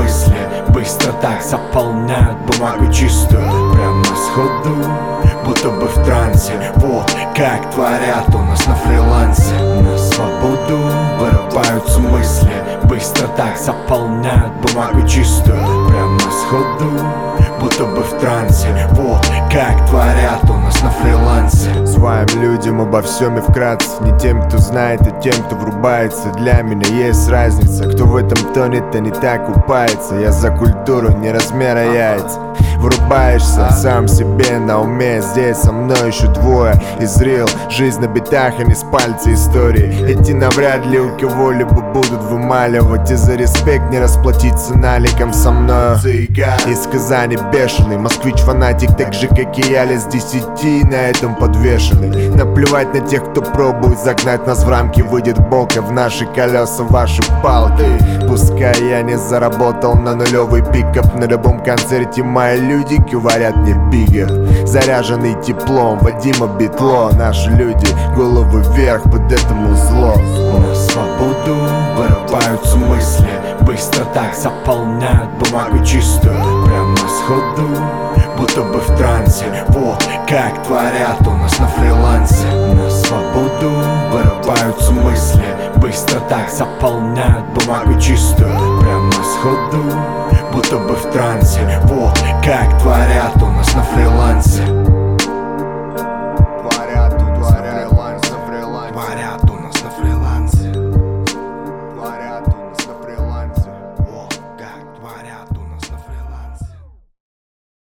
мысли, быстро так заполняют бумагу чистую. Прямо сходу, будто бы в трансе. Вот как творят у нас на фрилансе. На свободу вырываются мысли, быстро так заполняют бумагу чистую. Прямо сходу, будто бы в трансе. Вот как творят у нас на фрилансе. Своим людям обо всем и вкратце. Не тем, кто знает, а тем, кто врубается. Для меня есть разница. Кто в этом тонет, а не так купается. Я за культуру, не размера яиц. Врубаешься сам себе на уме. Здесь со мной еще двое из real. Жизнь на битах, а не с пальца истории. Эти навряд ли у кого-либо будут вымаливать. И за респект не расплатиться наликом со мною. Из Казани бешеный москвич-фанатик, так же как и я, лет с 10 на этом подвешенный. Наплевать на тех, кто пробует загнать нас в рамки. Выйдет боком в наши колеса ваши палки. Пускай я не заработал на нулевый пикап, на любом концерте мои люди говорят мне бигер. Заряженный теплом Вадима Битло. Наши люди головы вверх под этому зло. На свободу вырываются мысли, быстро так заполняют бумагу чистую. Прямо сходу, будто бы в трансе. Вот как творят у нас на фрилансе. На свободу вырываются мысли, быстро так заполняют бумагу чистую. Прямо сходу, будто бы в трансе. Вот как творят у нас на фрилансе. Творят у нас на фрилансе. Творят у нас на фрилансе. Творят у нас на фрилансе. Вот как творят